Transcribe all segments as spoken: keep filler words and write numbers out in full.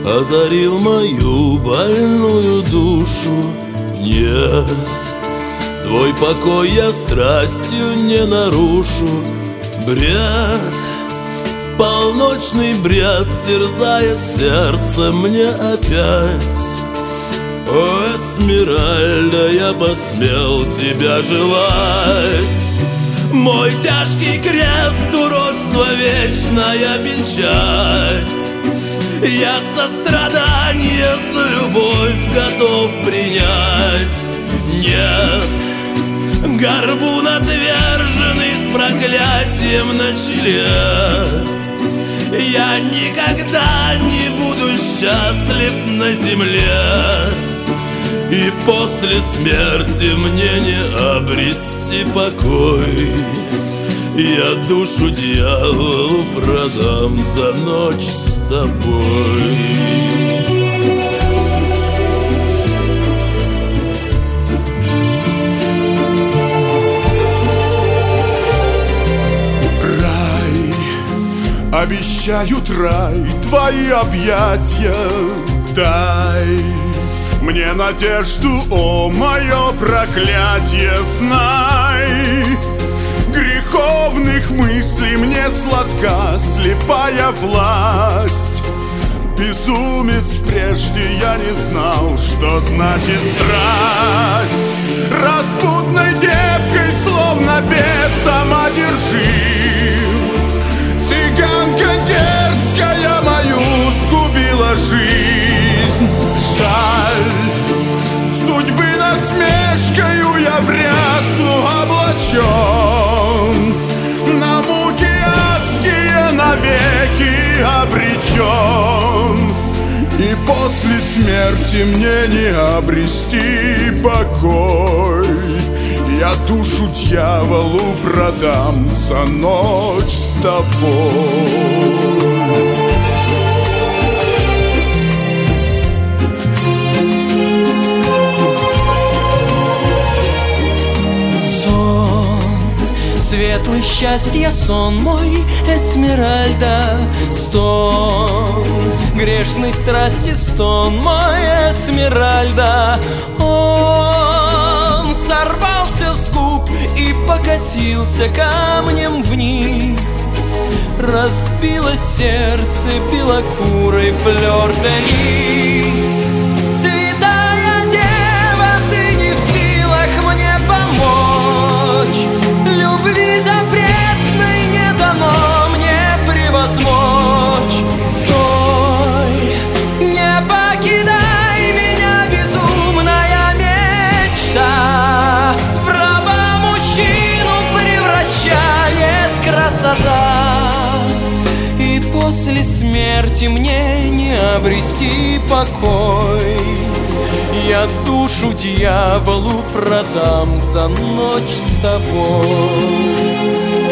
озарил мою больную душу. Нет, твой покой я страстью не нарушу. Бред, полночный бред терзает сердце мне опять. О, Эсмеральда, я посмел тебя желать. Мой тяжкий крест, уродство, вечная печать. Я сострадание за любовь готов принять. Нет, горбун отверженный с проклятием на челе. Я никогда не буду счастлив на земле. И после смерти мне не обрести покой. Я душу дьяволу продам за ночь с тобой. Обещают рай твои объятия. Дай мне надежду, о мое проклятие. Знай, греховных мыслей мне сладка слепая власть. Безумец, прежде я не знал, что значит страсть. Распутной девкой, словно бесом одержим, цыганка дерзкая мою сгубила жизнь. Жаль, судьбы насмешкою я в рясу облачен, на муки адские навеки обречен. И после смерти мне не обрести покой. Я душу дьяволу продам за ночь с тобой. Сон, светлый счастье, сон мой, Эсмеральда. Стон, грешной страсти, стон мой, Эсмеральда. Он сорвался с губ и покатился камнем вниз. Разбило сердце белокурой флёр-де-лис. Святая дева, ты не в силах мне помочь. Любви запретной не дано мне превозмочь. Стой, не покидай меня, безумная мечта. В раба мужчину превращает красота. И после смерти мне не обрести покой. Я душу дьяволу продам за ночь с тобой.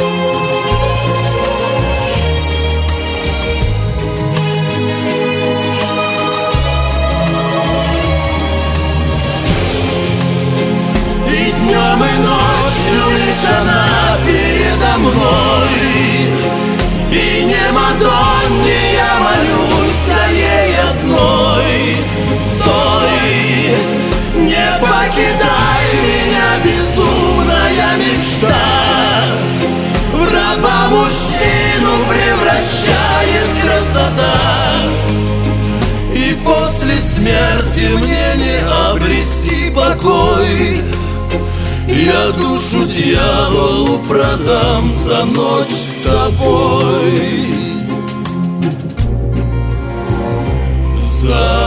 И днем, и ночью лишь она передо мной. И не Мадонне я молюсь, а ей одной. Стой, не покидай меня, безумная мечта. В раба мужчину превращает красота. И после смерти мне не обрести покой. Я душу дьяволу продам за ночь с тобой. За